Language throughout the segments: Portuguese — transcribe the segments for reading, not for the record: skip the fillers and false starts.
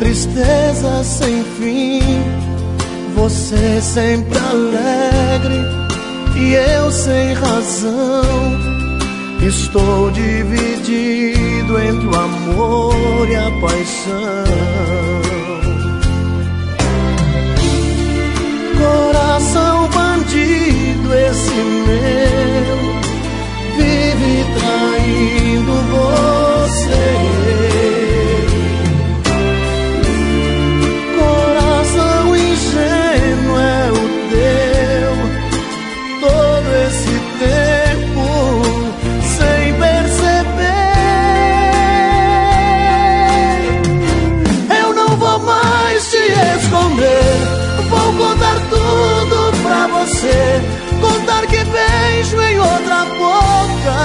tristeza sem fim, você sempre alegre e eu sem razão. Estou dividido entre o amor e a paixão. Coração bandido esse meu, vive traindo você. Coração ingênuo é o teu, todo esse tempo sem perceber. Eu não vou mais te esconder, vou contar tudo pra você, contar que beijo em outra boca,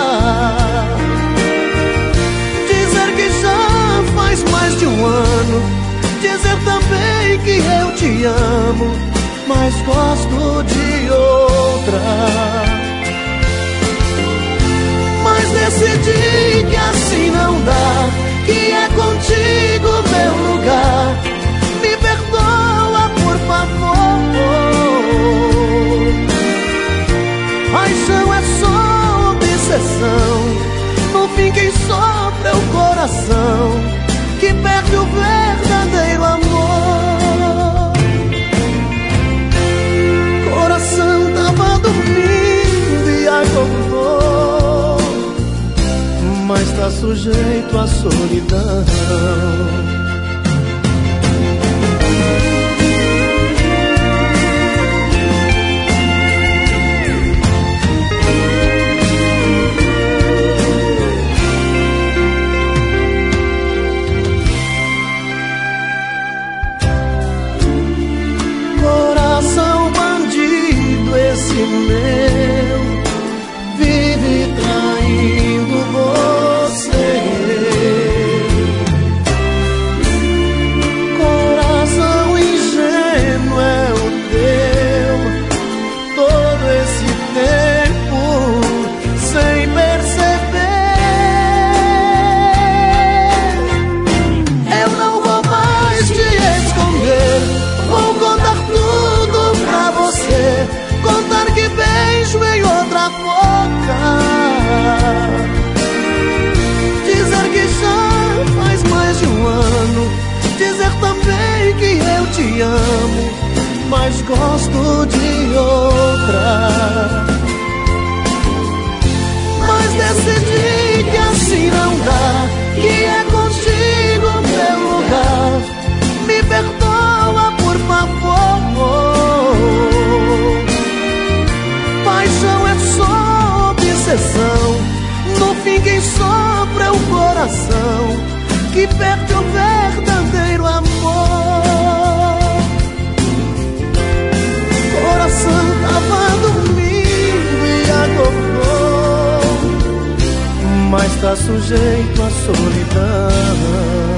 dizer que já faz mais de um ano, dizer também que eu te amo, mas gosto de outra. Mas decidi que assim não dá, que é contigo meu lugar. Me perdoa, por favor. Paixão é só obsessão, no fim quem sofre é o coração, que perde o verdadeiro amor. Coração tava dormindo e acordou, mas tá sujeito à solidão. Meu, vive traindo você. Coração ingênuo é o teu, todo esse tempo sem perceber. Eu não vou mais te esconder, vou contar tudo pra você, contar que beijo em outra boca, dizer que já faz mais de um ano, dizer também que eu te amo, mas gosto de outra. Mas decidi que assim não dá, que é contigo meu lugar. Me perdoa, por favor. Paixão é só obsessão, no fim quem sofre é o coração, que perde o verdadeiro amor. Coração tava dormindo e acordou, mas tá sujeito à solidão.